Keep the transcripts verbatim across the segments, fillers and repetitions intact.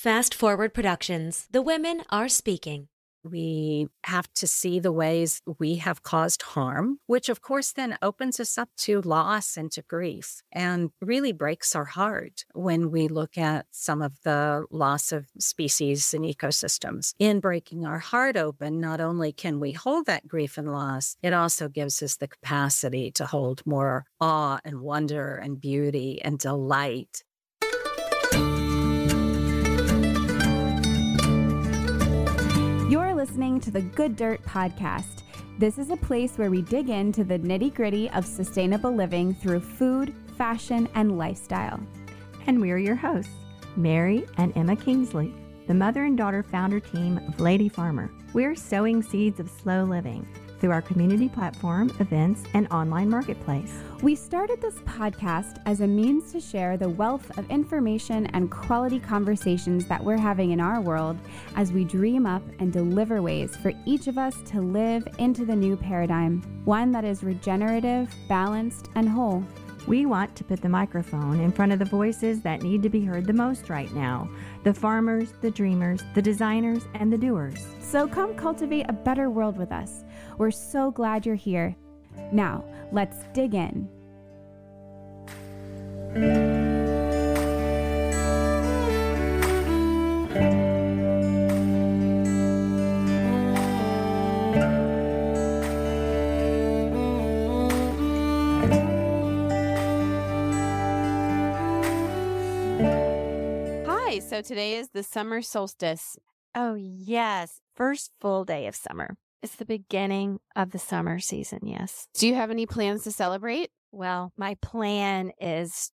Fast Forward Productions. The women are speaking. We have to see the ways we have caused harm, which of course then opens us up to loss and to grief and really breaks our heart when we look at some of the loss of species and ecosystems. In breaking our heart open, not only can we hold that grief and loss, it also gives us the capacity to hold more awe and wonder and beauty and delight. You're listening to the Good Dirt Podcast. This is a place where we dig into the nitty-gritty of sustainable living through food, fashion, and lifestyle. And we're your hosts, Mary and Emma Kingsley, the mother and daughter founder team of Lady Farmer. We're sowing seeds of slow living through our community platform, events, and online marketplace. We started this podcast as a means to share the wealth of information and quality conversations that we're having in our world as we dream up and deliver ways for each of us to live into the new paradigm, one that is regenerative, balanced, and whole. We want to put the microphone in front of the voices that need to be heard the most right now, the farmers, the dreamers, the designers, and the doers. So come cultivate a better world with us. We're so glad you're here. Now, let's dig in. Hi, so today is the summer solstice. Oh, yes. First full day of summer. It's the beginning of the summer season, yes. Do you have any plans to celebrate? Well, my plan is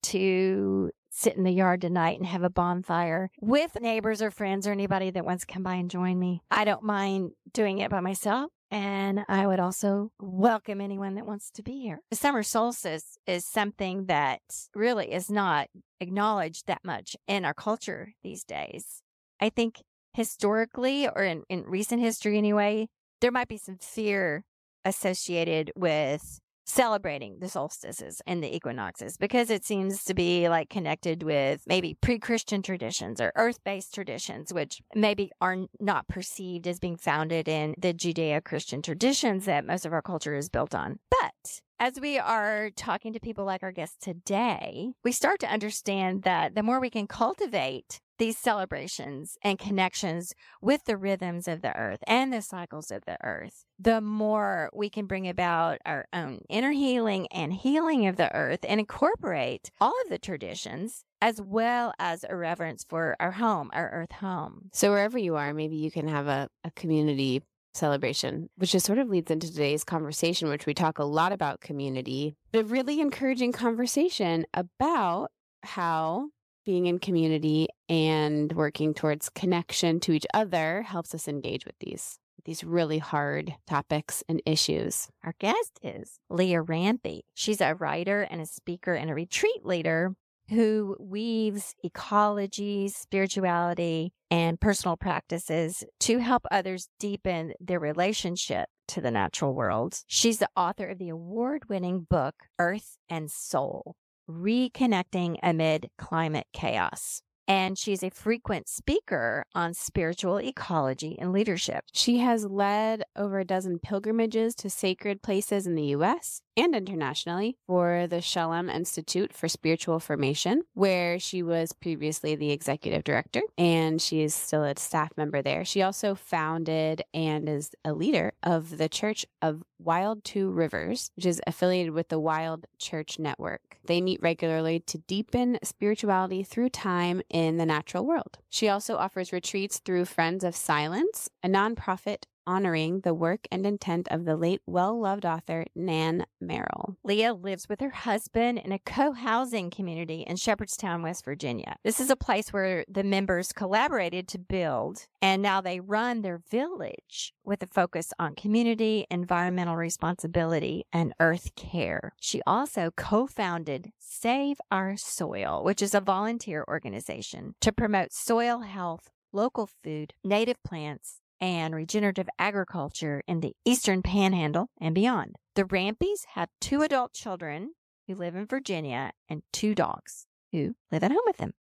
to sit in the yard tonight and have a bonfire with neighbors or friends or anybody that wants to come by and join me. I don't mind doing it by myself, and I would also welcome anyone that wants to be here. The summer solstice is something that really is not acknowledged that much in our culture these days. I think historically, or in, in recent history anyway, there might be some fear associated with celebrating the solstices and the equinoxes because it seems to be like connected with maybe pre-Christian traditions or earth-based traditions, which maybe are not perceived as being founded in the Judeo-Christian traditions that most of our culture is built on. But as we are talking to people like our guests today, we start to understand that the more we can cultivate these celebrations and connections with the rhythms of the earth and the cycles of the earth, the more we can bring about our own inner healing and healing of the earth and incorporate all of the traditions as well as a reverence for our home, our earth home. So wherever you are, maybe you can have a, a community celebration, which just sort of leads into today's conversation, which we talk a lot about community, but a really encouraging conversation about how being in community and working towards connection to each other helps us engage with these these really hard topics and issues. Our guest is Leah Rampey. She's a writer and a speaker and a retreat leader who weaves ecology, spirituality, and personal practices to help others deepen their relationship to the natural world. She's the author of the award-winning book, Earth and Soul: Reconnecting Amid Climate Chaos. And she's a frequent speaker on spiritual ecology and leadership. She has led over a dozen pilgrimages to sacred places in the U S and internationally for the Shalom Institute for Spiritual Formation, where she was previously the executive director, and she is still a staff member there. She also founded and is a leader of the Church of Wild Two Rivers, which is affiliated with the Wild Church Network. They meet regularly to deepen spirituality through time in the natural world. She also offers retreats through Friends of Silence, a nonprofit honoring the work and intent of the late well-loved author Nan Merrill. Leah lives with her husband in a co-housing community in Shepherdstown, West Virginia. This is a place where the members collaborated to build, and now they run their village with a focus on community, environmental responsibility, and earth care. She also co-founded Save Our Soil, which is a volunteer organization to promote soil health, local food, native plants, and regenerative agriculture in the Eastern Panhandle and beyond. The Rampeys have two adult children who live in Virginia and two dogs who live at home with them.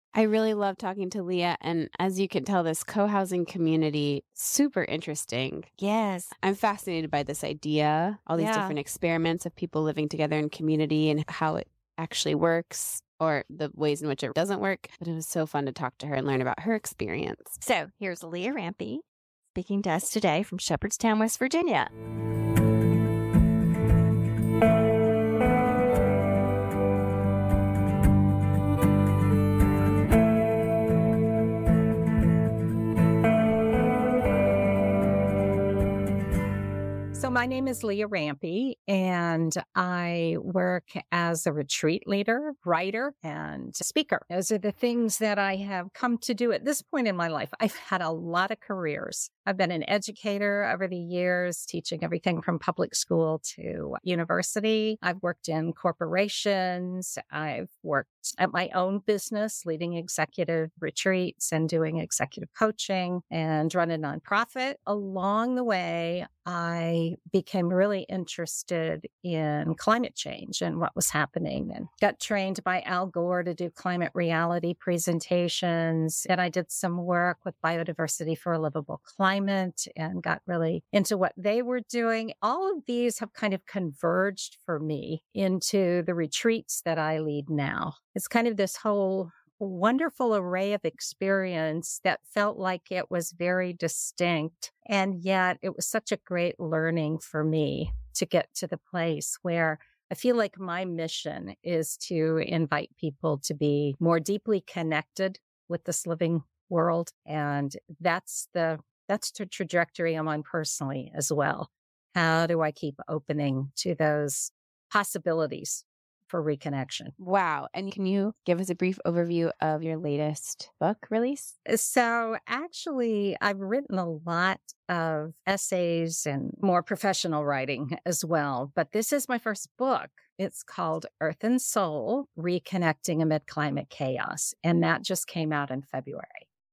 I really love talking to Leah. And as you can tell, this co-housing community, super interesting. Yes. I'm fascinated by this idea, all these Yeah. different experiments of people living together in community and how it actually works or the ways in which it doesn't work. But it was so fun to talk to her and learn about her experience. So here's Leah Rampey speaking to us today from Shepherdstown, West Virginia. So my name is Leah Rampey, and I work as a retreat leader, writer, and speaker. Those are the things that I have come to do at this point in my life. I've had a lot of careers. I've been an educator over the years, teaching everything from public school to university. I've worked in corporations. I've worked at my own business, leading executive retreats and doing executive coaching and run a nonprofit. Along the way, I became really interested in climate change and what was happening, and got trained by Al Gore to do climate reality presentations. And I did some work with Biodiversity for a Livable Climate and got really into what they were doing. All of these have kind of converged for me into the retreats that I lead now. It's kind of this whole wonderful array of experience that felt like it was very distinct. And yet it was such a great learning for me to get to the place where I feel like my mission is to invite people to be more deeply connected with this living world. And that's the that's the trajectory I'm on personally as well. How do I keep opening to those possibilities for reconnection? Wow. And can you give us a brief overview of your latest book release? So actually, I've written a lot of essays and more professional writing as well. But this is my first book. It's called Earth and Soul, Reconnecting Amid Climate Chaos. And that just came out in February.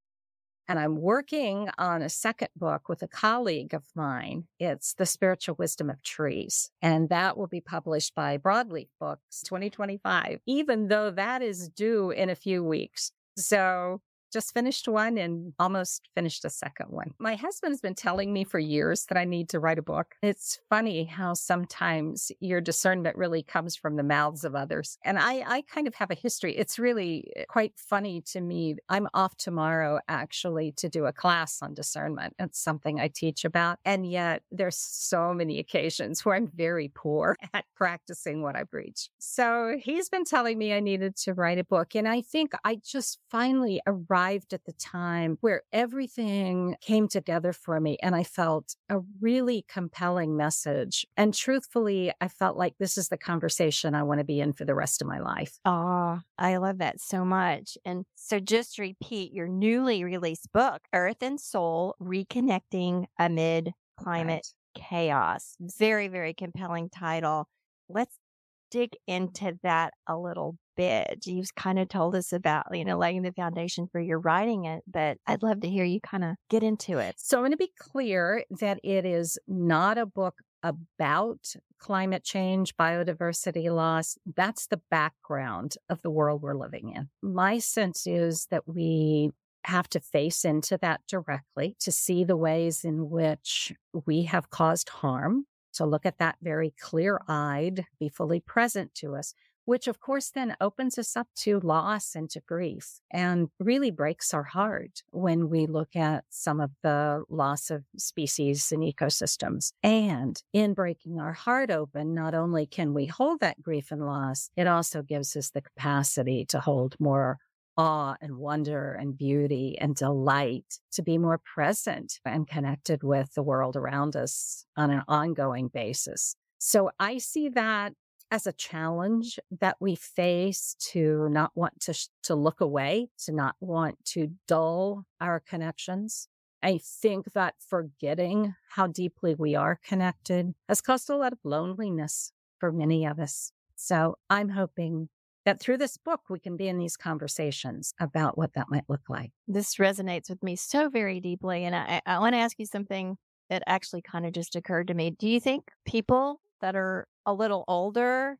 And I'm working on a second book with a colleague of mine. It's The Spiritual Wisdom of Trees. And that will be published by Broadleaf Books twenty twenty-five, even though that is due in a few weeks. So just finished one and almost finished a second one. My husband has been telling me for years that I need to write a book. It's funny how sometimes your discernment really comes from the mouths of others. And I, I kind of have a history. It's really quite funny to me. I'm off tomorrow, actually, to do a class on discernment. It's something I teach about. And yet there's so many occasions where I'm very poor at practicing what I preach. So he's been telling me I needed to write a book. And I think I just finally arrived at the time where everything came together for me and I felt a really compelling message. And truthfully, I felt like this is the conversation I want to be in for the rest of my life. Oh, I love that so much. And so just to repeat, your newly released book, Earth and Soul, Reconnecting Amid Climate Right. Chaos. Very, very compelling title. Let's dig into that a little bit. You've kind of told us about, you know, laying the foundation for your writing it, but I'd love to hear you kind of get into it. So I'm going to be clear that it is not a book about climate change, biodiversity loss. That's the background of the world we're living in. My sense is that we have to face into that directly to see the ways in which we have caused harm. So look at that very clear-eyed, be fully present to us, which of course then opens us up to loss and to grief and really breaks our heart when we look at some of the loss of species and ecosystems. And in breaking our heart open, not only can we hold that grief and loss, it also gives us the capacity to hold more awe and wonder and beauty and delight, to be more present and connected with the world around us on an ongoing basis. So I see that as a challenge that we face, to not want to, sh- to look away, to not want to dull our connections. I think that forgetting how deeply we are connected has caused a lot of loneliness for many of us. So I'm hoping that through this book, we can be in these conversations about what that might look like. This resonates with me so very deeply. And I, I want to ask you something that actually kind of just occurred to me. Do you think people that are a little older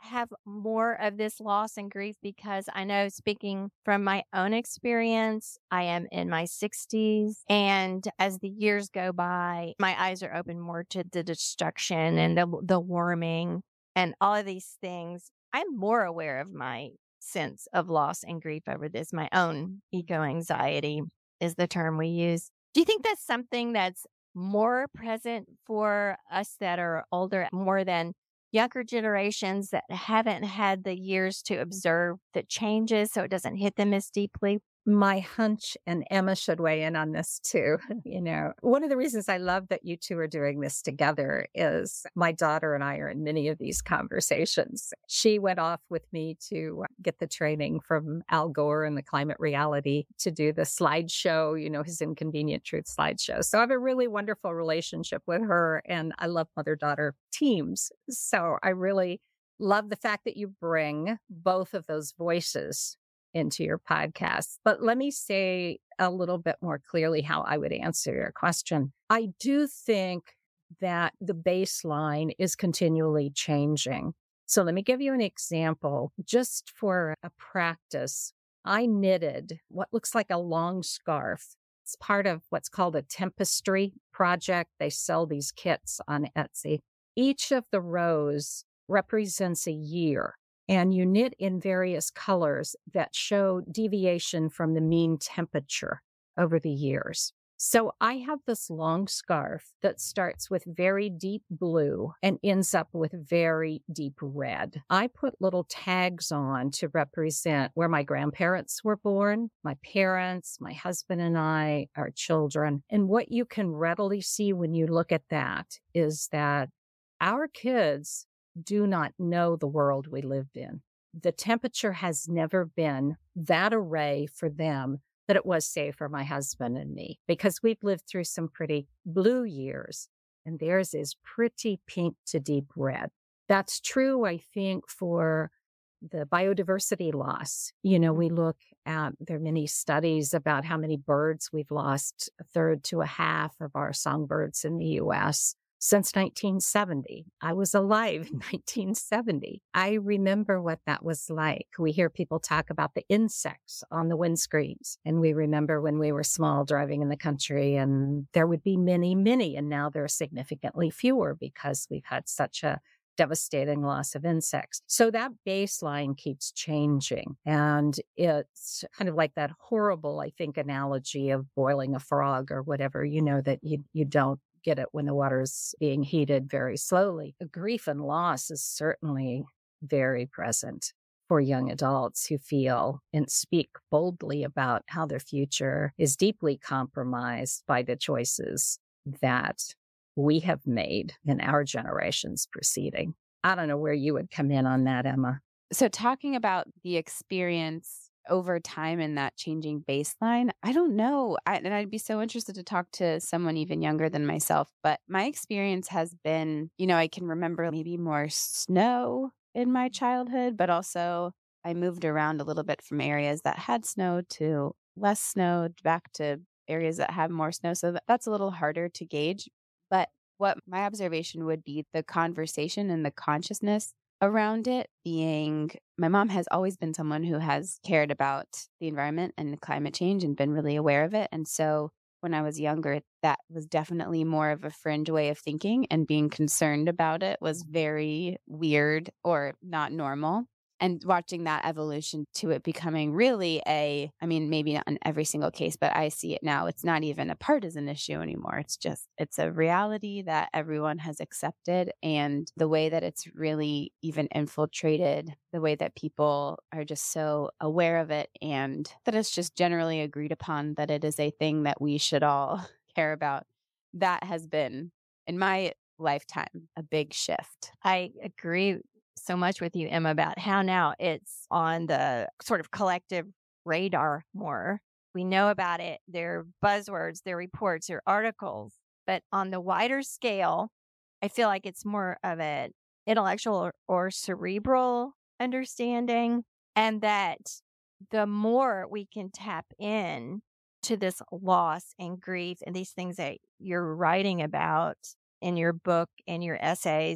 have more of this loss and grief because I know, speaking from my own experience, I am in my sixties. And as the years go by, my eyes are open more to the destruction and the, the warming and all of these things. I'm more aware of my sense of loss and grief over this. My own eco anxiety is the term we use. Do you think that's something that's more present for us that are older, more than younger generations that haven't had the years to observe the changes so it doesn't hit them as deeply? My hunch, and Emma should weigh in on this too, you know, one of the reasons I love that you two are doing this together is my daughter and I are in many of these conversations. She went off with me to get the training from Al Gore and the Climate Reality to do the slideshow, you know, his Inconvenient Truth slideshow. So I have a really wonderful relationship with her, and I love mother-daughter teams. So I really love the fact that you bring both of those voices into your podcast. But let me say a little bit more clearly how I would answer your question. I do think that the baseline is continually changing. So let me give you an example. Just for a practice, I knitted what looks like a long scarf. It's part of what's called a Tempestry project. They sell these kits on Etsy. Each of the rows represents a year. And you knit in various colors that show deviation from the mean temperature over the years. So I have this long scarf that starts with very deep blue and ends up with very deep red. I put little tags on to represent where my grandparents were born, my parents, my husband and I, our children. And what you can readily see when you look at that is that our kids do not know the world we lived in. The temperature has never been that array for them that it was, say, for my husband and me, because we've lived through some pretty blue years, and theirs is pretty pink to deep red. That's true, I think, for the biodiversity loss. You know, we look at, there are many studies about how many birds we've lost, a third to a half of our songbirds in the U S since nineteen seventy. I was alive in nineteen seventy. I remember what that was like. We hear people talk about the insects on the windscreens, and we remember when we were small driving in the country, and there would be many, many, and now there are significantly fewer because we've had such a devastating loss of insects. So that baseline keeps changing. And it's kind of like that horrible, I think, analogy of boiling a frog or whatever, you know, that you, you don't get it when the water's being heated very slowly. Grief and loss is certainly very present for young adults who feel and speak boldly about how their future is deeply compromised by the choices that we have made in our generations preceding. I don't know where you would come in on that, Emma. So talking about the experience over time and that changing baseline, I don't know. I, and I'd be so interested to talk to someone even younger than myself. But my experience has been, you know, I can remember maybe more snow in my childhood, but also I moved around a little bit from areas that had snow to less snow, back to areas that have more snow. So that, that's a little harder to gauge. But what my observation would be the conversation and the consciousness around it being, my mom has always been someone who has cared about the environment and climate change and been really aware of it. And so when I was younger, that was definitely more of a fringe way of thinking, and being concerned about it was very weird or not normal. And watching that evolution to it becoming really a, I mean, maybe not in every single case, but I see it now. It's not even a partisan issue anymore. It's just, it's a reality that everyone has accepted. And the way that it's really even infiltrated, the way that people are just so aware of it, and that it's just generally agreed upon that it is a thing that we should all care about. That has been, in my lifetime, a big shift. I agree so much with you, Emma, about how now it's on the sort of collective radar more. We know about it. There are buzzwords, there are reports, there are articles. But on the wider scale, I feel like it's more of an intellectual or, or cerebral understanding. And that the more we can tap in to this loss and grief and these things that you're writing about in your book and your essays,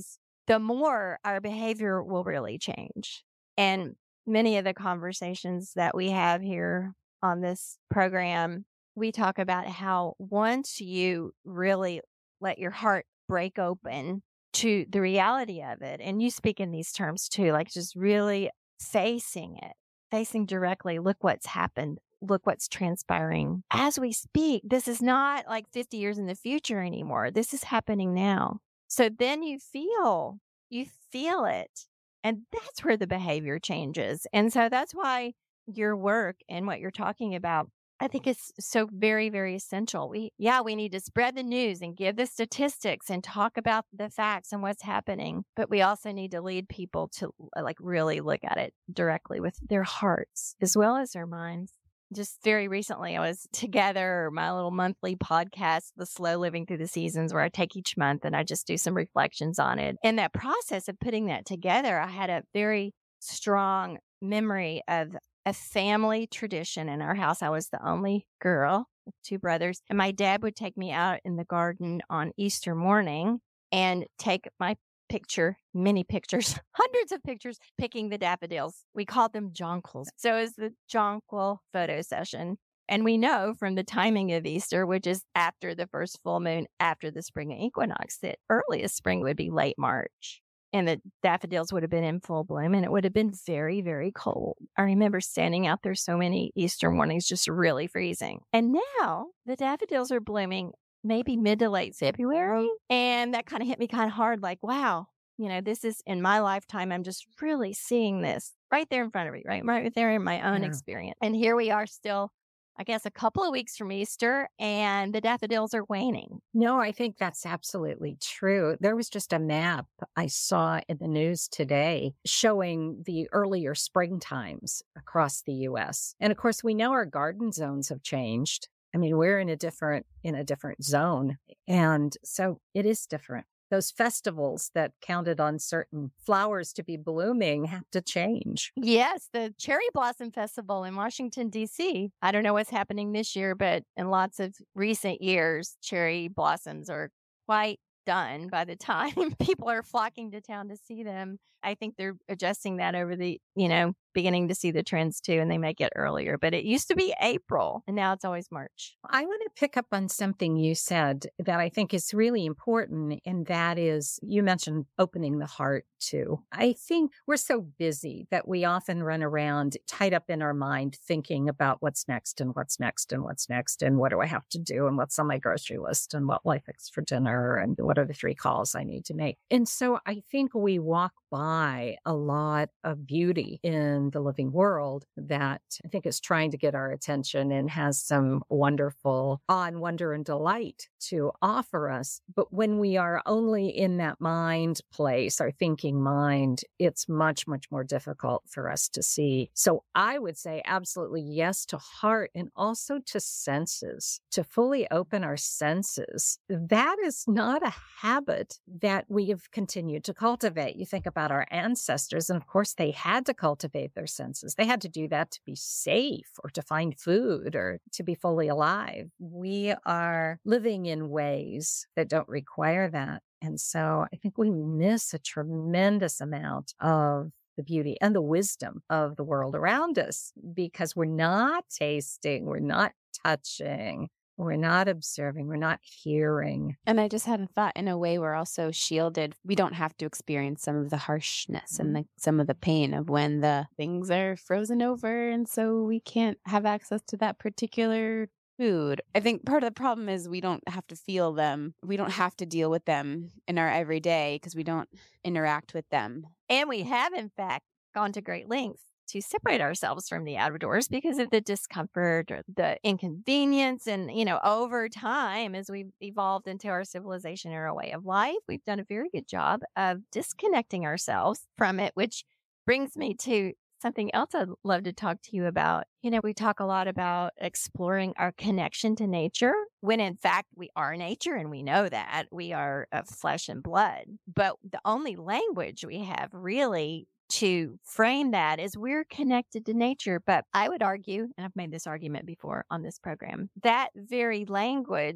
the more our behavior will really change. And many of the conversations that we have here on this program, we talk about how once you really let your heart break open to the reality of it, and you speak in these terms too, like just really facing it, facing directly, look what's happened, look what's transpiring as we speak. This is not like fifty years in the future anymore. This is happening now. So then you feel, you feel it. And that's where the behavior changes. And so that's why your work and what you're talking about, I think it's so very, very essential. We, yeah, we need to spread the news and give the statistics and talk about the facts and what's happening. But we also need to lead people to like really look at it directly with their hearts as well as their minds. Just very recently, I was together, my little monthly podcast, The Slow Living Through the Seasons, where I take each month and I just do some reflections on it. In that process of putting that together, I had a very strong memory of a family tradition in our house. I was the only girl with two brothers, and my dad would take me out in the garden on Easter morning and take my picture, many pictures, hundreds of pictures, picking the daffodils. We called them jonquils. So it was the jonquil photo session. And we know from the timing of Easter, which is after the first full moon, after the spring equinox, that earliest spring would be late March. And the daffodils would have been in full bloom, and it would have been very, very cold. I remember standing out there so many Easter mornings, just really freezing. And now the daffodils are blooming maybe mid to late February. And that kind of hit me kind of hard, like, wow, you know, this is in my lifetime. I'm just really seeing this right there in front of me, right? Right there in my own Yeah. experience. And here we are still, I guess, a couple of weeks from Easter, and the daffodils are waning. No, I think that's absolutely true. There was just a map I saw in the news today showing the earlier spring times across the U S. And of course, we know our garden zones have changed. I mean, we're in a different in a different zone. And so it is different. Those festivals that counted on certain flowers to be blooming have to change. Yes, the Cherry Blossom Festival in Washington, D C. I don't know what's happening this year, but in lots of recent years, cherry blossoms are quite done by the time people are flocking to town to see them. I think they're adjusting that over the, you know, beginning to see the trends too, and they may get earlier. But it used to be April, and now it's always March. I want to pick up on something you said that I think is really important, and that is you mentioned opening the heart too. I think we're so busy that we often run around tied up in our mind thinking about what's next and what's next and what's next and what do I have to do and what's on my grocery list and what will I fix for dinner and what are the three calls I need to make. And so I think we walk by a lot of beauty in the living world that I think is trying to get our attention and has some wonderful awe and wonder and delight to offer us. But when we are only in that mind place, our thinking mind, it's much, much more difficult for us to see. So I would say absolutely yes to heart and also to senses, to fully open our senses. That is not a habit that we have continued to cultivate. You think about our ancestors, and of course they had to cultivate their senses. They had to do that to be safe or to find food or to be fully alive. We are living in ways that don't require that. And so I think we miss a tremendous amount of the beauty and the wisdom of the world around us because we're not tasting, we're not touching, we're not observing, we're not hearing. And I just had a thought, in a way, we're also shielded. We don't have to experience some of the harshness and the, some of the pain of when the things are frozen over. And so we can't have access to that particular food. I think part of the problem is we don't have to feel them. We don't have to deal with them in our everyday because we don't interact with them. And we have, in fact, gone to great lengths to separate ourselves from the outdoors because of the discomfort or the inconvenience. And, you know, over time, as we've evolved into our civilization or our way of life, we've done a very good job of disconnecting ourselves from it, which brings me to something else I'd love to talk to you about. You know, we talk a lot about exploring our connection to nature when in fact we are nature and we know that we are of flesh and blood. But the only language we have really to frame that is we're connected to nature. But I would argue, and I've made this argument before on this program, that very language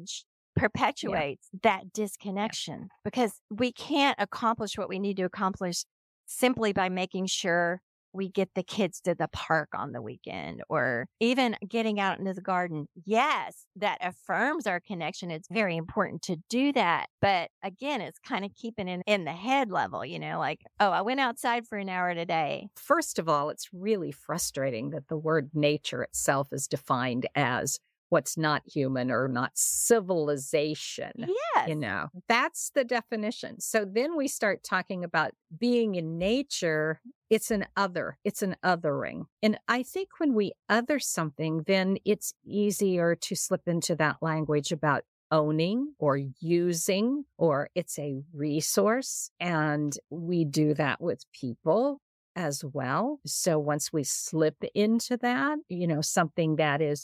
perpetuates yeah. that disconnection, because we can't accomplish what we need to accomplish simply by making sure we get the kids to the park on the weekend or even getting out into the garden. Yes, that affirms our connection. It's very important to do that. But again, it's kind of keeping it in the head level, you know, like, oh, I went outside for an hour today. First of all, it's really frustrating that the word nature itself is defined as what's not human or not civilization. Yes. You know, that's the definition. So then we start talking about being in nature. It's an other, it's an othering. And I think when we other something, then it's easier to slip into that language about owning or using, or it's a resource. And we do that with people as well. So once we slip into that, you know, something that is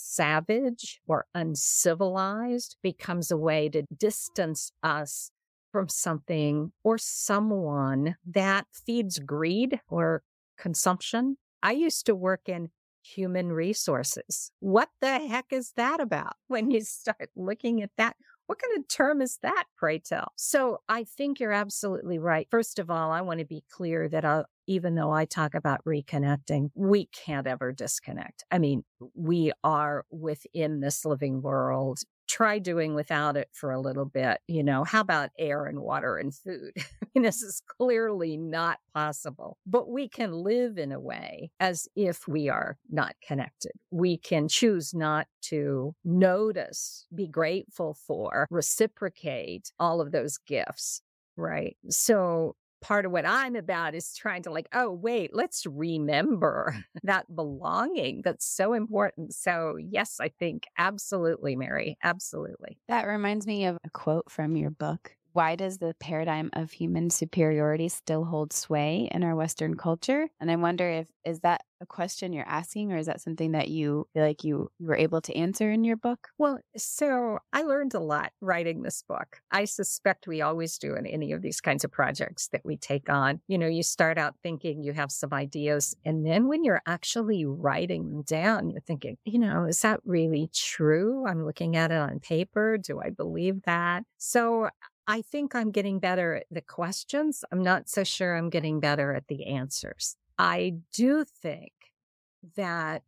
savage or uncivilized becomes a way to distance us from something or someone that feeds greed or consumption. I used to work in human resources. What the heck is that about? When you start looking at that, what kind of term is that, pray tell? So I think you're absolutely right. First of all, I want to be clear that I'll, even though I talk about reconnecting, we can't ever disconnect. I mean, we are within this living world. Try doing without it for a little bit. You know, how about air and water and food? I mean, this is clearly not possible, but we can live in a way as if we are not connected. We can choose not to notice, be grateful for, reciprocate all of those gifts, right? So part of what I'm about is trying to like, oh, wait, let's remember that belonging that's so important. So yes, I think absolutely, Mary, absolutely. That reminds me of a quote from your book. Why does the paradigm of human superiority still hold sway in our Western culture? And I wonder if, is that a question you're asking, or is that something that you feel like you, you were able to answer in your book? Well, so I learned a lot writing this book. I suspect we always do in any of these kinds of projects that we take on. You know, you start out thinking you have some ideas, and then when you're actually writing them down, you're thinking, you know, is that really true? I'm looking at it on paper. Do I believe that? So I think I'm getting better at the questions. I'm not so sure I'm getting better at the answers. I do think that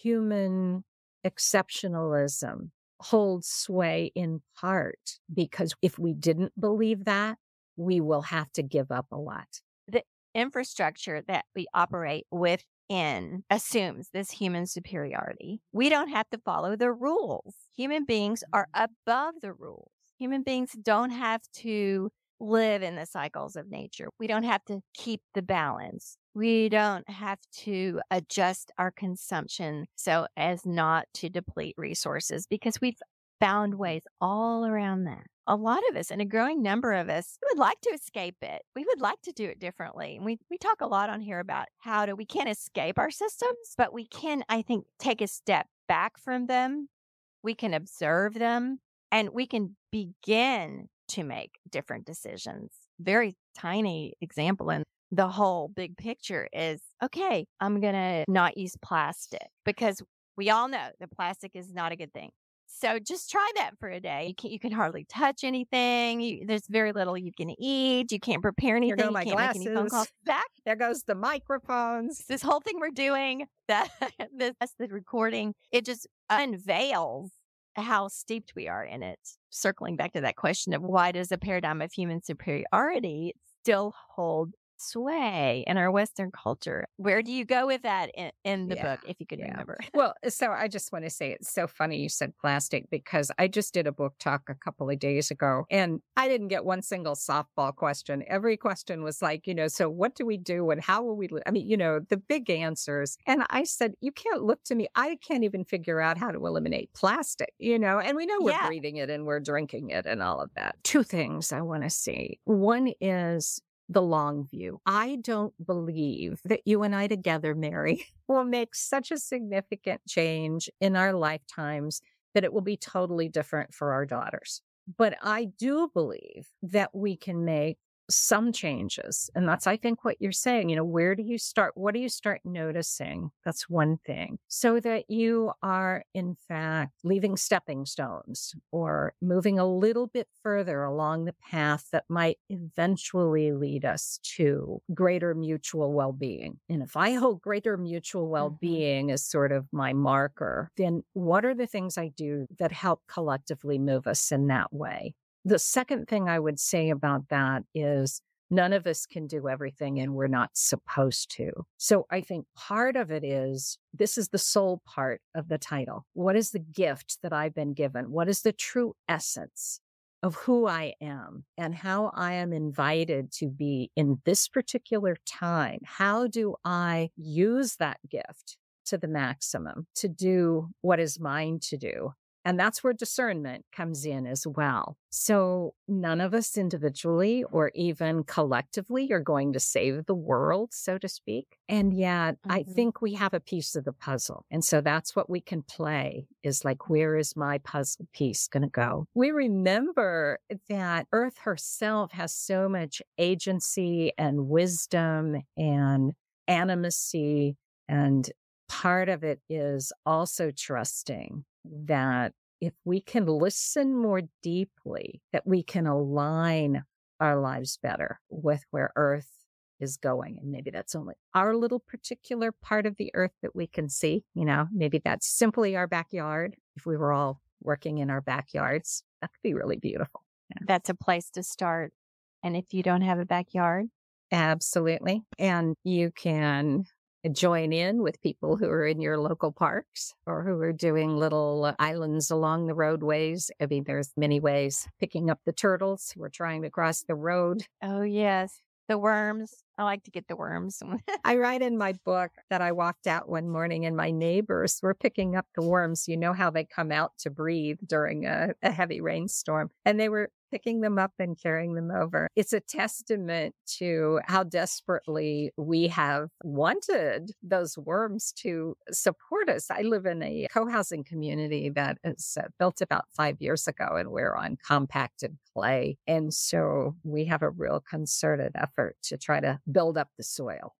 human exceptionalism holds sway in part because if we didn't believe that, we will have to give up a lot. The infrastructure that we operate within assumes this human superiority. We don't have to follow the rules. Human beings are above the rules. Human beings don't have to live in the cycles of nature. We don't have to keep the balance. We don't have to adjust our consumption so as not to deplete resources, because we've found ways all around that. A lot of us, and a growing number of us, would like to escape it. We would like to do it differently. And we, we talk a lot on here about how do we can't escape our systems, but we can, I think, take a step back from them. We can observe them, and we can begin to make different decisions. Very tiny example in the whole big picture is, okay, I'm going to not use plastic, because we all know that plastic is not a good thing. So just try that for a day. You can you can hardly touch anything. You, there's very little you can eat. You can't prepare anything. Here go you my can't glasses. make any phone calls. Back. There goes the microphones. This whole thing we're doing, that this, that's the recording, it just unveils how steeped we are in it. Circling back to that question of why does the paradigm of human superiority still hold sway in our Western culture? Where do you go with that in, in the Yeah, book, if you could yeah. remember? Well, so I just want to say it's so funny you said plastic, because I just did a book talk a couple of days ago and I didn't get one single softball question. Every question was like, you know, so what do we do and how will we, li-? I mean, you know, the big answers. And I said, you can't look to me. I can't even figure out how to eliminate plastic, you know, and we know we're Yeah. breathing it and we're drinking it and all of that. Two things I want to see. One is the long view. I don't believe that you and I together, Mary, will make such a significant change in our lifetimes that it will be totally different for our daughters. But I do believe that we can make some changes. And that's, I think, what you're saying. You know, where do you start? What do you start noticing? That's one thing. So that you are, in fact, leaving stepping stones or moving a little bit further along the path that might eventually lead us to greater mutual well-being. And if I hold greater mutual well-being mm-hmm. as sort of my marker, then what are the things I do that help collectively move us in that way? The second thing I would say about that is none of us can do everything and we're not supposed to. So I think part of it is, this is the soul part of the title. What is the gift that I've been given? What is the true essence of who I am and how I am invited to be in this particular time? How do I use that gift to the maximum to do what is mine to do? And that's where discernment comes in as well. So none of us individually or even collectively are going to save the world, so to speak. And yet mm-hmm. I think we have a piece of the puzzle. And so that's what we can play is like, where is my puzzle piece going to go? We remember that Earth herself has so much agency and wisdom and animacy. And part of it is also trusting that if we can listen more deeply, that we can align our lives better with where Earth is going. And maybe that's only our little particular part of the Earth that we can see. You know, maybe that's simply our backyard. If we were all working in our backyards, that could be really beautiful. Yeah. That's a place to start. And if you don't have a backyard? Absolutely. And you can join in with people who are in your local parks or who are doing little islands along the roadways. I mean, there's many ways. Picking up the turtles who are trying to cross the road. Oh, yes. The worms. I like to get the worms. I write in my book that I walked out one morning and my neighbors were picking up the worms. You know how they come out to breathe during a, a heavy rainstorm. And they were picking them up and carrying them over. It's a testament to how desperately we have wanted those worms to support us. I live in a co-housing community that is uh, built about five years ago, and we're on compacted clay. And so we have a real concerted effort to try to build up the soil.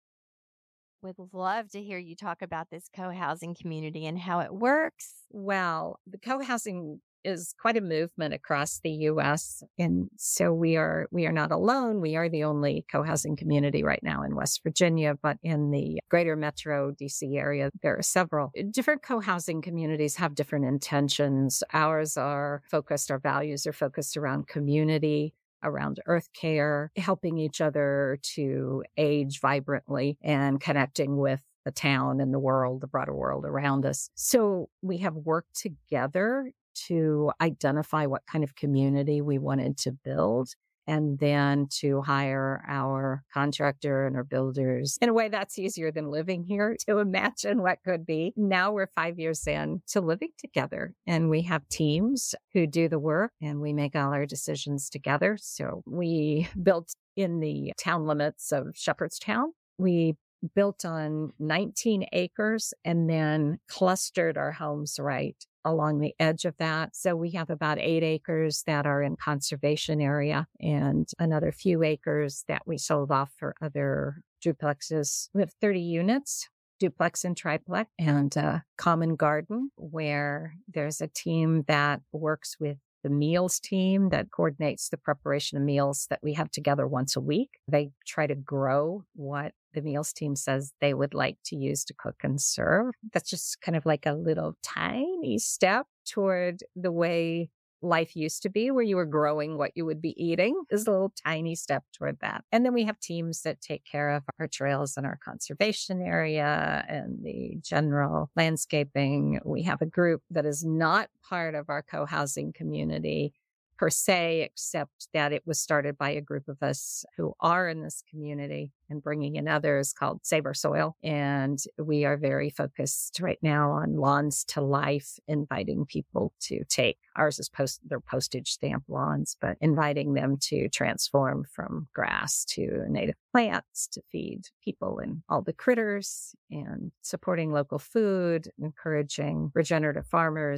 Would love to hear you talk about this co-housing community and how it works. Well, the co-housing is quite a movement across the U S. And so we are we are not alone. We are the only co-housing community right now in West Virginia, but in the greater metro D C area, there are several. Different co-housing communities have different intentions. Ours are focused, our values are focused around community, around earth care, helping each other to age vibrantly and connecting with the town and the world, the broader world around us. So we have worked together to identify what kind of community we wanted to build, and then to hire our contractor and our builders. In a way, that's easier than living here to imagine what could be. Now we're five years in to living together, and we have teams who do the work, and we make all our decisions together. So we built in the town limits of Shepherdstown. We built on nineteen acres and then clustered our homes right along the edge of that. So we have about eight acres that are in conservation area and another few acres that we sold off for other duplexes. We have thirty units, duplex and triplex, and a common garden where there's a team that works with the meals team that coordinates the preparation of meals that we have together once a week. They try to grow what the meals team says they would like to use to cook and serve. That's just kind of like a little tiny step toward the way life used to be, where you were growing what you would be eating. Is a little tiny step toward that. And then we have teams that take care of our trails and our conservation area and the general landscaping. We have a group that is not part of our co-housing community per se, except that it was started by a group of us who are in this community and bringing in others, called Save Our Soil. And we are very focused right now on Lawns to Life, inviting people to take, ours is post, they're postage stamp lawns, but inviting them to transform from grass to native plants to feed people and all the critters, and supporting local food, encouraging regenerative farmers,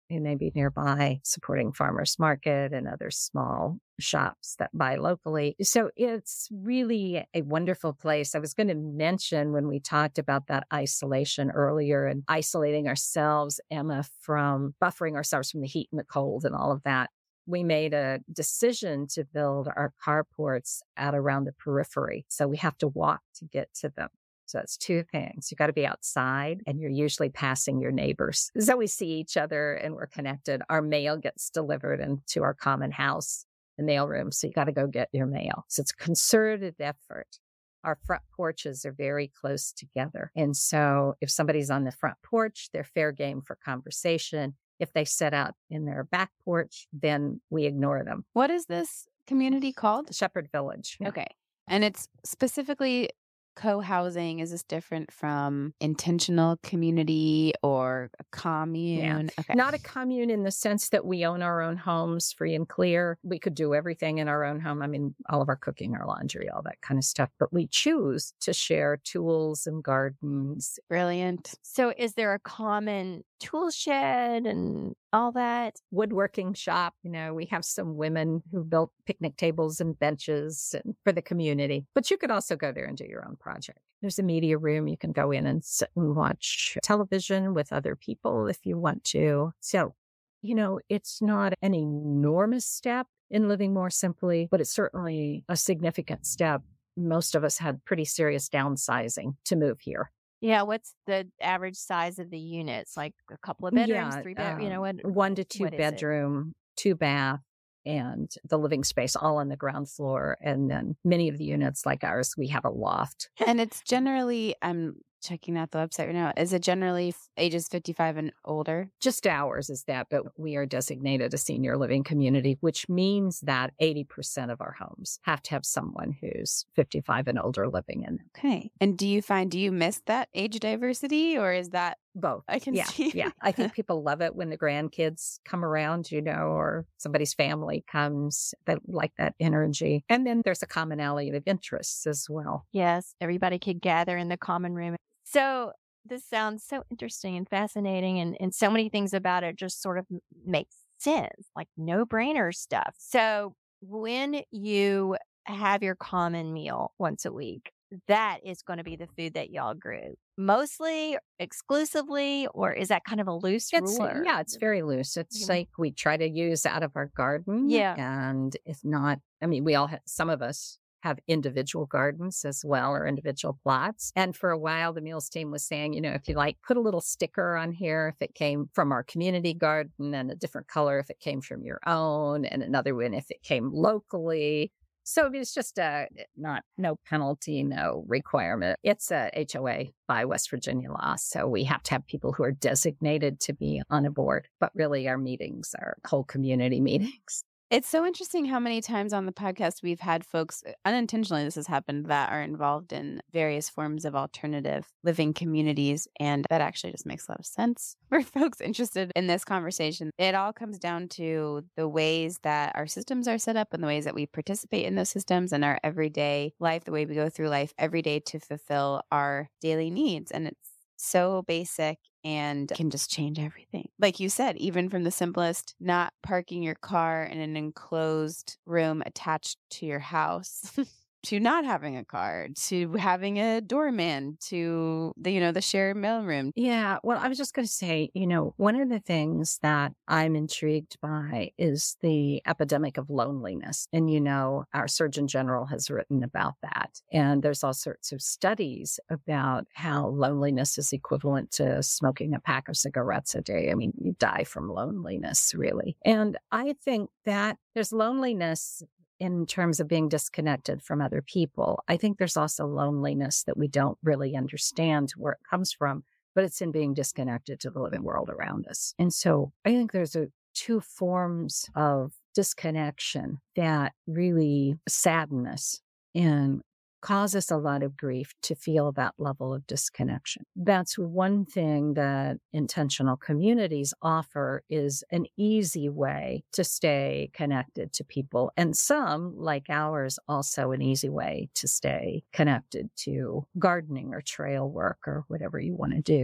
who may be nearby, supporting farmers market and other small shops that buy locally. So it's really a wonderful place. I was going to mention when we talked about that isolation earlier and isolating ourselves, Emma, from buffering ourselves from the heat and the cold and all of that. We made a decision to build our carports at around the periphery. So we have to walk to get to them. So that's two things. You got to be outside and you're usually passing your neighbors. So we see each other and we're connected. Our mail gets delivered into our common house, the mail room. So you got to go get your mail. So it's a concerted effort. Our front porches are very close together. And so if somebody's on the front porch, they're fair game for conversation. If they set out in their back porch, then we ignore them. What is this community called? Shepherd Village. Yeah. Okay. And it's specifically co-housing. Is this different from intentional community or a commune? Yeah. Okay. Not a commune in the sense that we own our own homes free and clear. We could do everything in our own home. I mean, all of our cooking, our laundry, all that kind of stuff. But we choose to share tools and gardens. Brilliant. So is there a common tool shed and all that? Woodworking shop. You know, we have some women who built picnic tables and benches and for the community. But you could also go there and do your own project. There's a media room. You can go in and sit and watch television with other people if you want to. So, you know, it's not an enormous step in living more simply, but it's certainly a significant step. Most of us had pretty serious downsizing to move here. Yeah, what's the average size of the units? Like a couple of bedrooms, Yeah, three bedrooms, um, you know what? One to two what is it? bedroom, two bath, and the living space all on the ground floor. And then many of the units like ours, we have a loft. And it's generally, I'm checking out the website right now. Is it generally f- ages fifty-five and older? Just ours is that, but we are designated a senior living community, which means that eighty percent of our homes have to have someone who's fifty-five and older living in them. Okay. And do you find, do you miss that age diversity or is that, Both. I can yeah, see. Yeah. I think people love it when the grandkids come around, you know, or somebody's family comes. They like that energy. And then there's a commonality of interests as well. Yes, everybody could gather in the common room. So this sounds so interesting and fascinating, and, and so many things about it just sort of m- make sense, like no-brainer stuff. So when you have your common meal once a week, that is going to be the food that y'all grew. Mostly, exclusively, or is that kind of a loose It's, ruler? yeah, it's very loose. It's Yeah. like we try to use out of our garden. Yeah. And if not, I mean, we all have, some of us have individual gardens as well, or individual plots. And for a while, the meals team was saying, you know, if you like, put a little sticker on here if it came from our community garden, and a different color if it came from your own, and another one if it came locally. So it's just a not no penalty, no requirement. It's a H O A by West Virginia law. So we have to have people who are designated to be on a board. But really, our meetings are whole community meetings. It's so interesting how many times on the podcast we've had folks, unintentionally this has happened, that are involved in various forms of alternative living communities. And that actually just makes a lot of sense for folks interested in this conversation. It all comes down to the ways that our systems are set up and the ways that we participate in those systems and our everyday life, the way we go through life every day to fulfill our daily needs. And it's so basic and can just change everything. Like you said, even from the simplest, not parking your car in an enclosed room attached to your house, to not having a car, to having a doorman, to the, you know, the shared mailroom. Yeah. Well, I was just going to say, you know, one of the things that I'm intrigued by is the epidemic of loneliness. And, you know, our Surgeon General has written about that. And there's all sorts of studies about how loneliness is equivalent to smoking a pack of cigarettes a day. I mean, you die from loneliness, really. And I think that there's loneliness in terms of being disconnected from other people. I think there's also loneliness that we don't really understand where it comes from, but it's in being disconnected to the living world around us. And so I think there's a, two forms of disconnection that really sadden us and cause us a lot of grief to feel that level of disconnection. That's one thing that intentional communities offer, is an easy way to stay connected to people. And some, like ours, also an easy way to stay connected to gardening or trail work or whatever you want to do.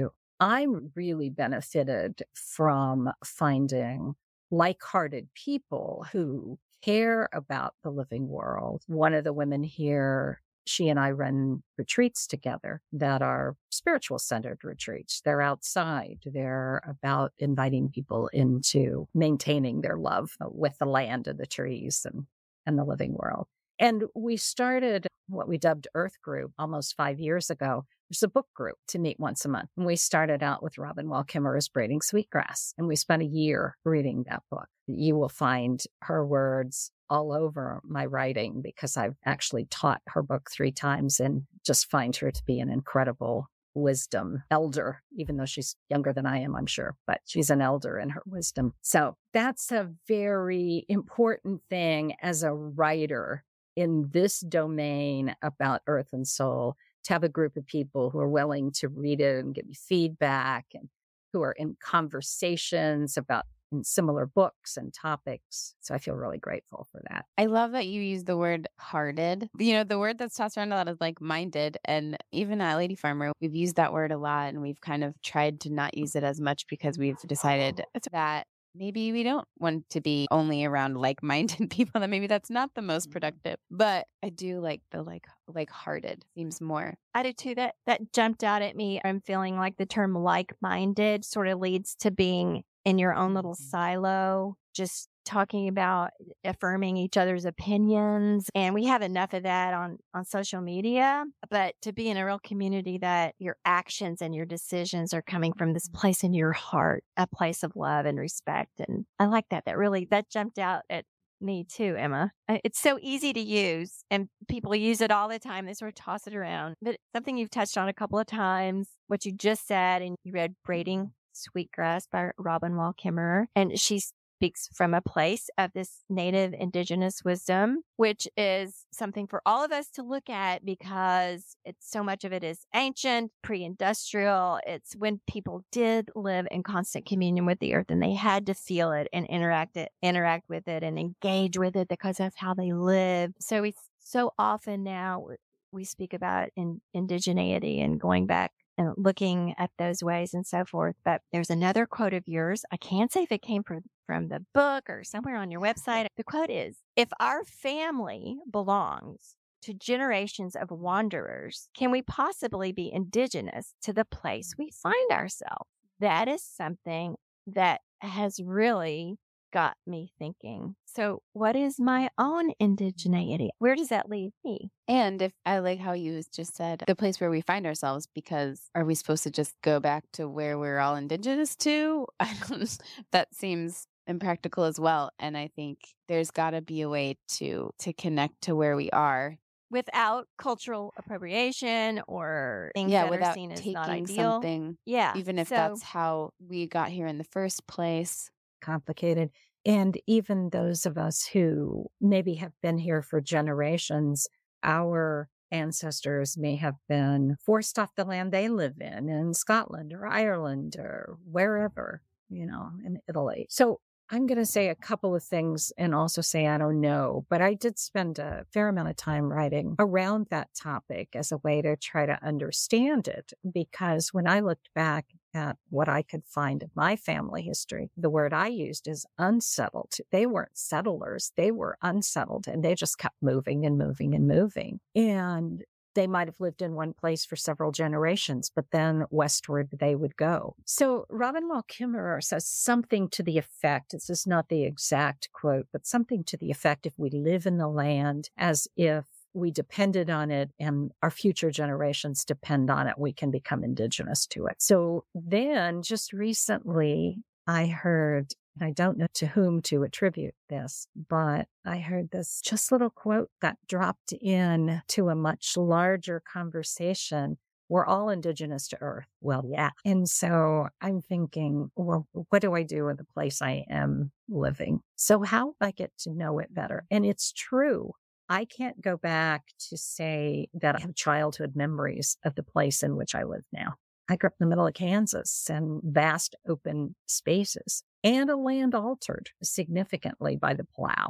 I really benefited from finding like-hearted people who care about the living world. One of the women here, she and I run retreats together that are spiritual centered retreats. They're outside. They're about inviting people into maintaining their love with the land and the trees and, and the living world. And we started what we dubbed Earth Group almost five years ago. There's a book group to meet once a month. And we started out with Robin Wall Kimmerer's Braiding Sweetgrass. And we spent a year reading that book. You will find her words all over my writing because I've actually taught her book three times and just find her to be an incredible wisdom elder, even though she's younger than I am, I'm sure, but she's an elder in her wisdom. So that's a very important thing as a writer in this domain about earth and soul, to have a group of people who are willing to read it and give me feedback and who are in conversations about similar books and topics. So I feel really grateful for that. I love that you use the word hearted. You know, the word that's tossed around a lot is like minded. And even at Lady Farmer, we've used that word a lot and we've kind of tried to not use it as much because we've decided that maybe we don't want to be only around like-minded people, that maybe that's not the most productive. But I do like the like like-hearted seems more. I do too. That that jumped out at me. I'm feeling like the term like-minded sort of leads to being in your own little silo, just talking about affirming each other's opinions. And we have enough of that on, on social media, but to be in a real community that your actions and your decisions are coming from this place in your heart, a place of love and respect. And I like that. That really, that jumped out at me too, Emma. It's so easy to use and people use it all the time. They sort of toss it around, but something you've touched on a couple of times, what you just said, and you read Braiding Sweetgrass by Robin Wall Kimmerer. And she speaks from a place of this native indigenous wisdom, which is something for all of us to look at because it's so much of it is ancient, pre-industrial. It's when people did live in constant communion with the earth and they had to feel it and interact it, interact with it and engage with it because that's how they live. So we so often now we speak about in, indigeneity and going back and looking at those ways and so forth. But there's another quote of yours. I can't say if it came from, from the book or somewhere on your website. The quote is, if our family belongs to generations of wanderers, can we possibly be indigenous to the place we find ourselves? That is something that has really got me thinking. So what is my own indigeneity? Where does that leave me? And if I like how you just said the place where we find ourselves, because are we supposed to just go back to where we're all indigenous to? I don't, that seems impractical as well. And I think there's got to be a way to to connect to where we are without cultural appropriation or things yeah, that without are seen as taking not ideal. Something, yeah, even if so, that's how we got here in the first place. Complicated. And even those of us who maybe have been here for generations, our ancestors may have been forced off the land they live in, in Scotland or Ireland or wherever, you know, in Italy. So I'm going to say a couple of things and also say I don't know, but I did spend a fair amount of time writing around that topic as a way to try to understand it. Because when I looked back at what I could find in my family history, the word I used is unsettled. They weren't settlers. They were unsettled and they just kept moving and moving and moving. And they might have lived in one place for several generations, but then westward they would go. So Robin Wall Kimmerer says something to the effect, this is not the exact quote, but something to the effect, if we live in the land as if we depended on it and our future generations depend on it, we can become indigenous to it. So then just recently I heard, and I don't know to whom to attribute this, but I heard this just little quote that dropped in to a much larger conversation. We're all indigenous to Earth. Well, yeah. And so I'm thinking, well, what do I do with the place I am living? So how do I get to know it better? And it's true. I can't go back to say that I have childhood memories of the place in which I live now. I grew up in the middle of Kansas and vast open spaces and a land altered significantly by the plow.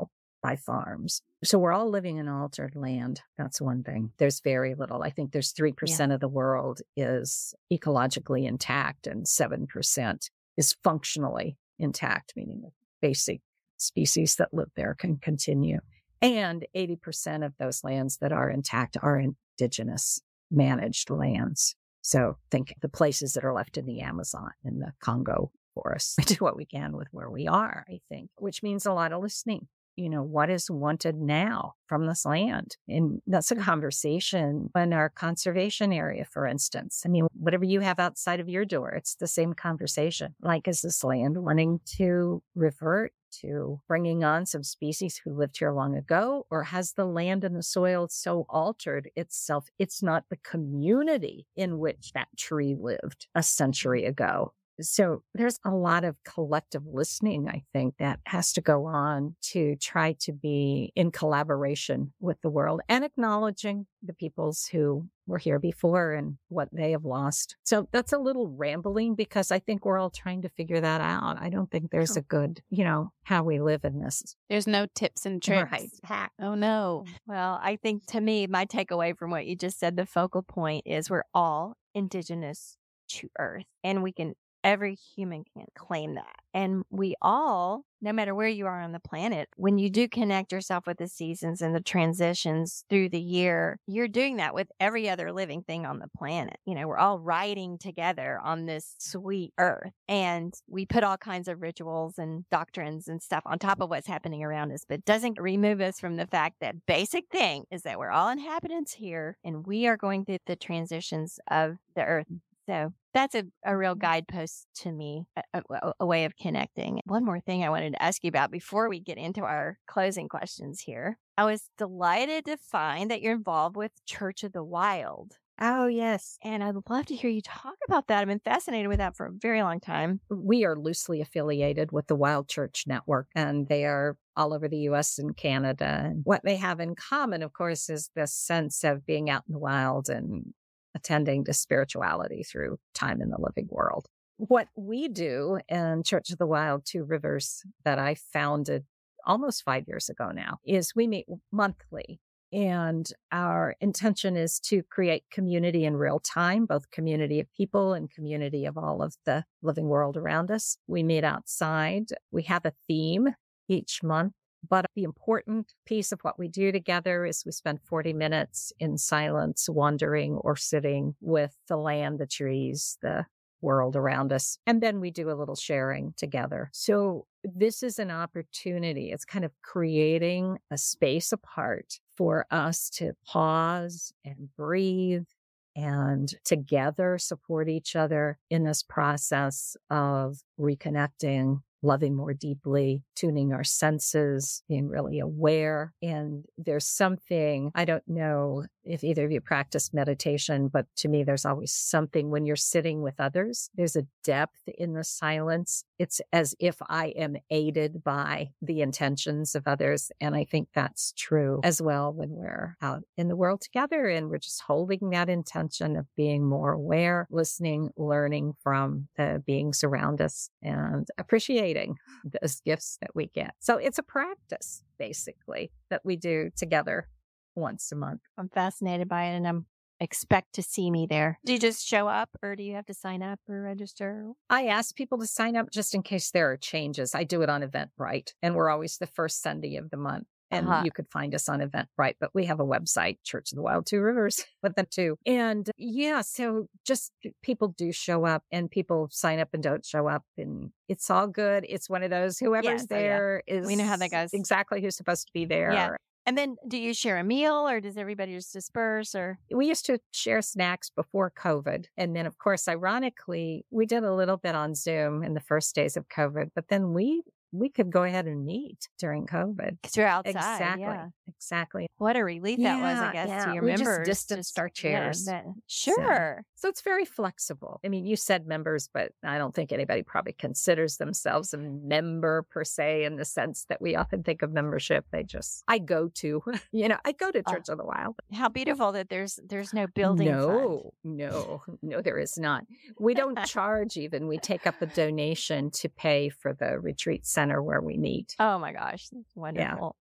by farms. So we're all living in altered land. That's one thing. There's very little. I think there's three percent yeah. of the world is ecologically intact and seven percent is functionally intact, meaning the basic species that live there can continue. And eighty percent of those lands that are intact are indigenous managed lands. So think the places that are left in the Amazon and the Congo forest. We do what we can with where we are, I think, which means a lot of listening. You know, what is wanted now from this land? And that's a conversation in our conservation area, for instance. I mean, whatever you have outside of your door, it's the same conversation. Like, is this land wanting to revert to bringing on some species who lived here long ago? Or has the land and the soil so altered itself, it's not the community in which that tree lived a century ago? So there's a lot of collective listening, I think, that has to go on to try to be in collaboration with the world and acknowledging the peoples who were here before and what they have lost. So that's a little rambling because I think we're all trying to figure that out. I don't think there's a good, you know, how we live in this. There's no tips and tricks. Right. Hack. Oh, no. Well, I think to me, my takeaway from what you just said, the focal point is we're all indigenous to Earth, and we can every human can claim that. And we all, no matter where you are on the planet, when you do connect yourself with the seasons and the transitions through the year, you're doing that with every other living thing on the planet. You know, we're all riding together on this sweet earth. And we put all kinds of rituals and doctrines and stuff on top of what's happening around us, but it doesn't remove us from the fact that basic thing is that we're all inhabitants here and we are going through the transitions of the earth. So that's a, a real guidepost to me, a, a, a way of connecting. One more thing I wanted to ask you about before we get into our closing questions here. I was delighted to find that you're involved with Church of the Wild. Oh, yes. And I'd love to hear you talk about that. I've been fascinated with that for a very long time. We are loosely affiliated with the Wild Church Network, and they are all over the U S and Canada. And what they have in common, of course, is this sense of being out in the wild and attending to spirituality through time in the living world. What we do in Church of the Wild Two Rivers that I founded almost five years ago now is we meet monthly. And our intention is to create community in real time, both community of people and community of all of the living world around us. We meet outside. We have a theme each month. But the important piece of what we do together is we spend forty minutes in silence, wandering or sitting with the land, the trees, the world around us. And then we do a little sharing together. So this is an opportunity. It's kind of creating a space apart for us to pause and breathe and together support each other in this process of reconnecting, loving more deeply, tuning our senses, being really aware. And there's something, I don't know if either of you practice meditation, but to me, there's always something when you're sitting with others. There's a depth in the silence. It's as if I am aided by the intentions of others. And I think that's true as well when we're out in the world together and we're just holding that intention of being more aware, listening, learning from the beings around us, and appreciating those gifts that we get. So it's a practice, basically, that we do together once a month. I'm fascinated by it, and I'm expect to see me there. Do you just show up, or do you have to sign up or register? I ask people to sign up just in case there are changes. I do it on Eventbrite, and we're always the first Sunday of the month. And uh-huh. you could find us on Eventbrite, but we have a website, Church of the Wild Two Rivers, with them too. And yeah, so just people do show up, and people sign up and don't show up, and it's all good. It's one of those, whoever's yes, there oh, yeah. is we know how that goes. Exactly who's supposed to be there. Yeah. And then do you share a meal, or does everybody just disperse? Or we used to share snacks before COVID. And then, of course, ironically, we did a little bit on Zoom in the first days of COVID, but then we we could go ahead and eat during COVID. Because you're outside. Exactly. Yeah. Exactly. What a relief yeah, that was, I guess, yeah. to your we members. We just distanced our chairs. Yeah, that, sure. So, so it's very flexible. I mean, you said members, but I don't think anybody probably considers themselves a member per se in the sense that we often think of membership. They just, I go to, you know, I go to Church uh, of the Wild. How beautiful that there's there's no building No, fund. no, no, there is not. We don't charge even. We take up a donation to pay for the retreat center where we meet. Oh my gosh, that's wonderful.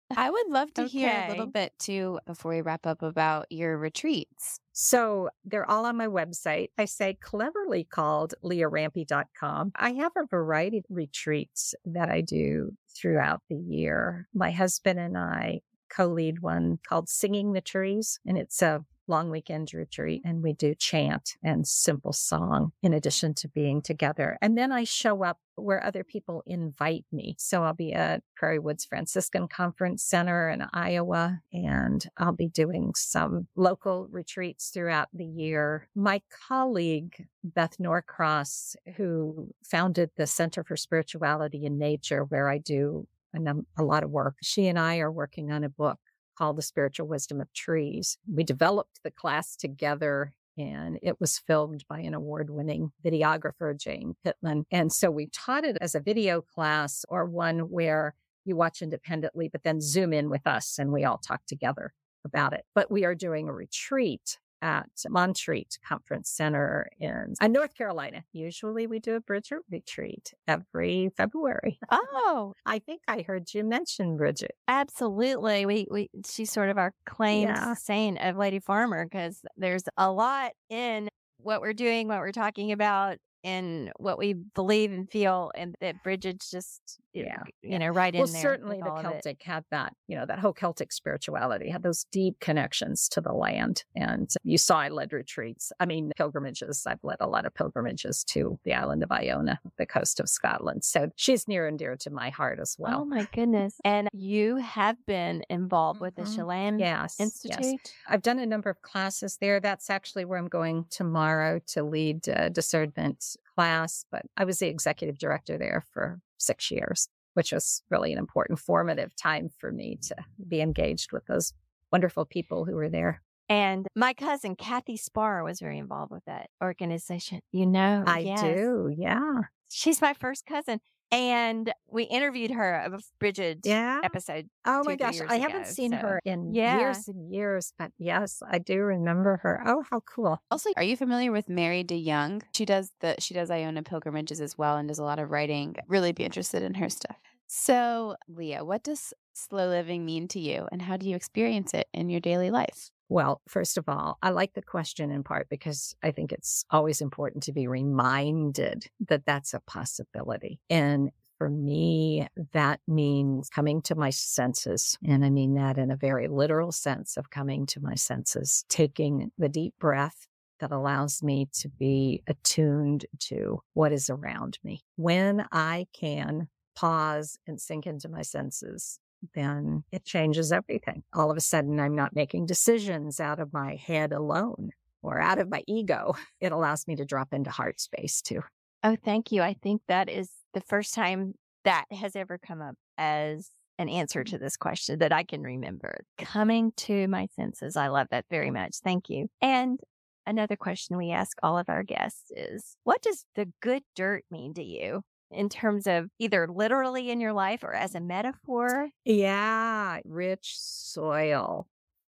I would love to hear a little Okay. bit too, before we wrap up, about your retreats. So they're all on my website. I say cleverly called leah rampey dot com. I have a variety of retreats that I do throughout the year. My husband and I co-lead one called Singing the Trees, and it's a long weekend retreat, and we do chant and simple song in addition to being together. And then I show up where other people invite me. So I'll be at Prairie Woods Franciscan Conference Center in Iowa, and I'll be doing some local retreats throughout the year. My colleague, Beth Norcross, who founded the Center for Spirituality in Nature, where I do a, num- a lot of work, she and I are working on a book called The Spiritual Wisdom of Trees. We developed the class together, and it was filmed by an award-winning videographer, Jane Pittman. And so we taught it as a video class, or one where you watch independently, but then zoom in with us and we all talk together about it. But we are doing a retreat at Montreat Conference Center in uh, North Carolina. Usually we do a Bridget retreat every February. Oh, I think I heard you mention Bridget. absolutely. We we she's sort of our claimed Yeah. saint of Lady Farmer, because there's a lot in what we're doing, what we're talking about, and what we believe and feel, and that Bridget's just you Yeah, know, yeah. you know right in Well, there. certainly with the all of it. Celtic had that, you know, that whole Celtic spirituality had those deep connections to the land. And you saw I led retreats. I mean, pilgrimages. I've led a lot of pilgrimages to the island of Iona, the coast of Scotland. So she's near and dear to my heart as well. Oh my goodness! And you have been involved with the Mhm. Shalem Yes, yes. Institute. I've done a number of classes there. That's actually where I'm going tomorrow to lead a discernment class. But I was the executive director there for six years, which was really an important formative time for me to be engaged with those wonderful people who were there. And my cousin Kathy Spar was very involved with that organization. You know, I yes. do. Yeah. She's my first cousin. And we interviewed her of a Bridget Yeah. episode. Oh two, my three gosh. years I haven't ago, seen so- her in Yeah. years and years, but yes, I do remember her. Oh, how cool. Also, are you familiar with Mary DeYoung? She does the she does Iona pilgrimages as well and does a lot of writing. Really be interested in her stuff. So, Leah, what does slow living mean to you, and how do you experience it in your daily life? Well, first of all, I like the question in part because I think it's always important to be reminded that that's a possibility. And for me, that means coming to my senses. And I mean that in a very literal sense of coming to my senses, taking the deep breath that allows me to be attuned to what is around me. When I can pause and sink into my senses, then it changes everything. All of a sudden, I'm not making decisions out of my head alone or out of my ego. It allows me to drop into heart space too. Oh, thank you. I think that is the first time that has ever come up as an answer to this question that I can remember. Coming to my senses. I love that very much. Thank you. And another question we ask all of our guests is, what does the good dirt mean to you in terms of either literally in your life or as a metaphor? Yeah, rich soil,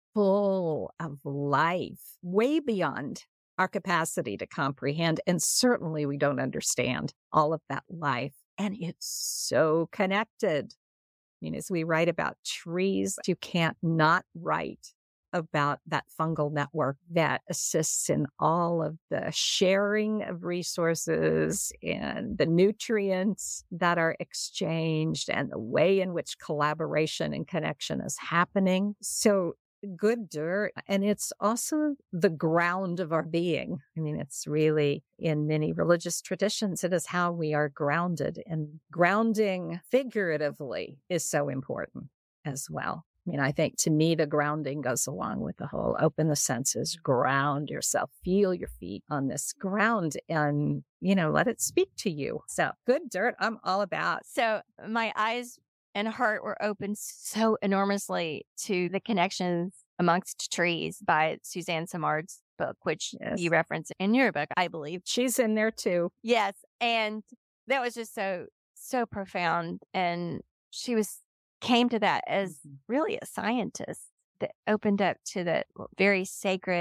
full of life, way beyond our capacity to comprehend. And certainly we don't understand all of that life. And it's so connected. I mean, as we write about trees, you can't not write about that fungal network that assists in all of the sharing of resources and the nutrients that are exchanged and the way in which collaboration and connection is happening. So good dirt. And it's also the ground of our being. I mean, it's really in many religious traditions, it is how we are grounded. And grounding figuratively is so important as well. I mean, I think to me, the grounding goes along with the whole open the senses, ground yourself, feel your feet on this ground and, you know, let it speak to you. So good dirt, I'm all about. So my eyes and heart were opened so enormously to the connections amongst trees by Suzanne Simard's book, which Yes. you reference in your book, I believe. She's in there too. Yes. And that was just so, so profound. And she was, came to that as Mhm. really a scientist that opened up to that very sacred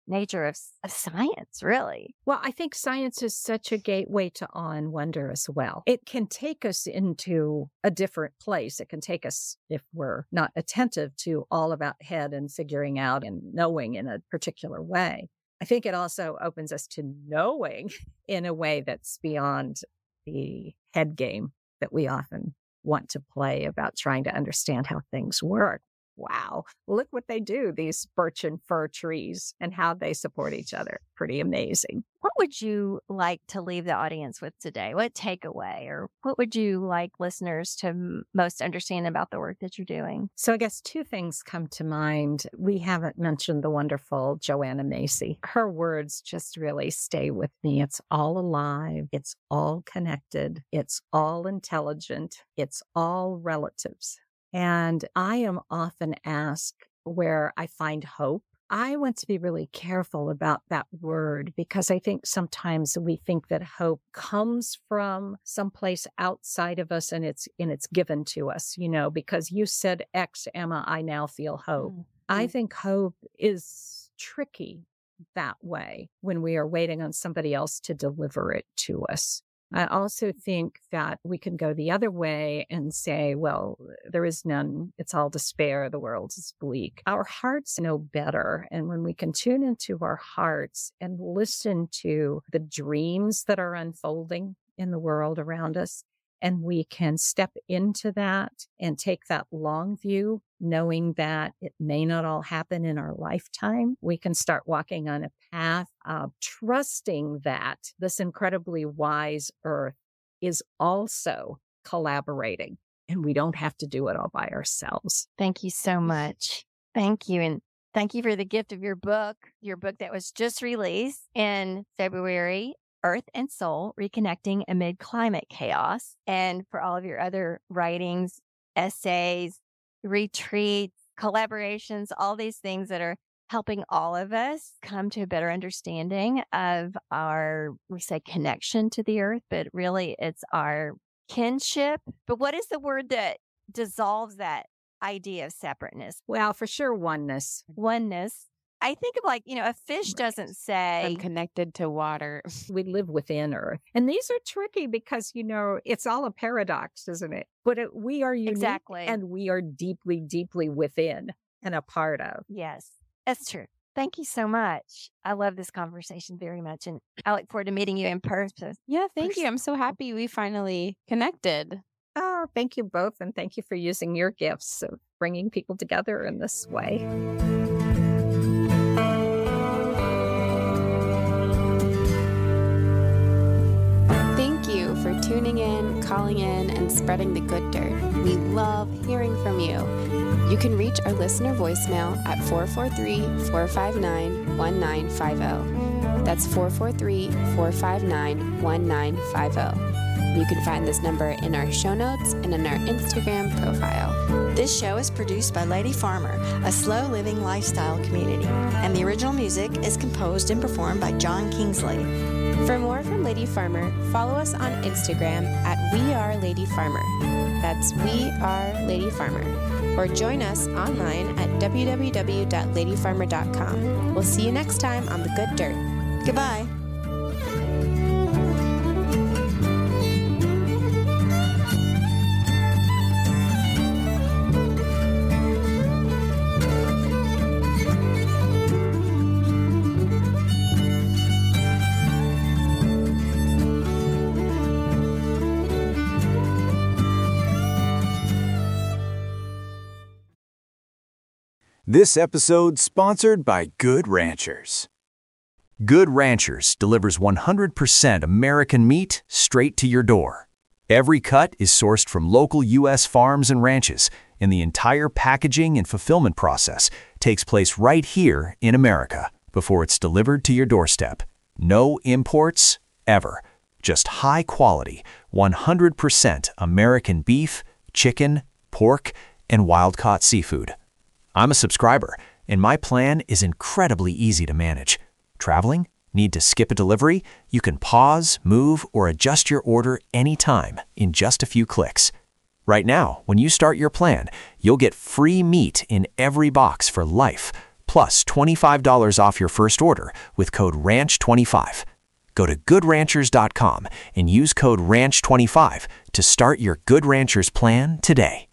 nature of, of science, really. Well, I think science is such a gateway to awe and wonder as well. It can take us into a different place. It can take us, if we're not attentive to all about head and figuring out and knowing in a particular way. I think it also opens us to knowing in a way that's beyond the head game that we often want to play about trying to understand how things work. Wow, look what they do, these birch and fir trees, and how they support each other. Pretty amazing. What would you like to leave the audience with today? What takeaway, or what would you like listeners to m- most understand about the work that you're doing? So I guess two things come to mind. We haven't mentioned the wonderful Joanna Macy. Her words just really stay with me. It's all alive. It's all connected. It's all intelligent. It's all relatives. And I am often asked where I find hope. I want to be really careful about that word because I think sometimes we think that hope comes from someplace outside of us and it's and it's given to us, you know, because you said X, Emma, I now feel hope. Mm-hmm. I think hope is tricky that way when we are waiting on somebody else to deliver it to us. I also think that we can go the other way and say, well, there is none. It's all despair. The world is bleak. Our hearts know better. And when we can tune into our hearts and listen to the dreams that are unfolding in the world around us, and we can step into that and take that long view, knowing that it may not all happen in our lifetime, we can start walking on a path of trusting that this incredibly wise earth is also collaborating and we don't have to do it all by ourselves. Thank you so much. Thank you. And thank you for the gift of your book, your book that was just released in February, Earth and Soul, Reconnecting Amid Climate Chaos, and for all of your other writings, essays, retreats, collaborations, all these things that are helping all of us come to a better understanding of our, we say connection to the earth, but really it's our kinship. But what is the word that dissolves that idea of separateness? Well, for sure, oneness. Oneness. I think of like, you know, a fish doesn't say I'm connected to water. We live within Earth. And these are tricky because, you know, it's all a paradox, isn't it? But it, we are unique exactly. And we are deeply, deeply within and a part of. Yes, that's true. Thank you so much. I love this conversation very much. And I look forward to meeting you in person. Yeah, thank you. I'm so happy we finally connected. Oh, thank you both. And thank you for using your gifts of bringing people together in this way. For tuning in, calling in, and spreading the good dirt. We love hearing from you. You can reach our listener voicemail at four four three, four five nine, one nine five zero. That's four four three, four five nine, one nine five zero. You can find this number in our show notes and in our Instagram profile. This show is produced by Lady Farmer, a slow living lifestyle community, and the original music is composed and performed by John Kingsley. For more from Lady Farmer, follow us on Instagram at We Are Lady Farmer. That's We Are Lady Farmer. Or join us online at w w w dot lady farmer dot com. We'll see you next time on The Good Dirt. Goodbye. This episode sponsored by Good Ranchers. Good Ranchers delivers one hundred percent American meat straight to your door. Every cut is sourced from local U S farms and ranches, and the entire packaging and fulfillment process takes place right here in America before it's delivered to your doorstep. No imports, ever. Just high quality, one hundred percent American beef, chicken, pork, and wild-caught seafood. I'm a subscriber, and my plan is incredibly easy to manage. Traveling? Need to skip a delivery? You can pause, move, or adjust your order anytime in just a few clicks. Right now, when you start your plan, you'll get free meat in every box for life, plus twenty-five dollars off your first order with code ranch twenty-five. Go to good ranchers dot com and use code ranch twenty-five to start your Good Ranchers plan today.